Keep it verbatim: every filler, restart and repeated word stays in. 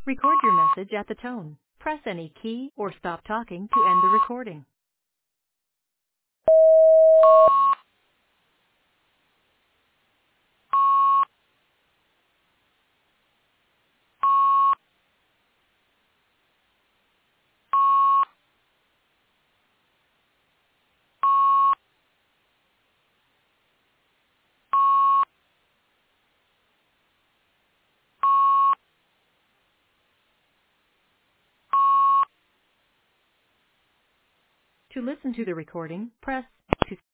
Record your message at the tone. Press any key or stop talking to end the recording. To listen to the recording, press two.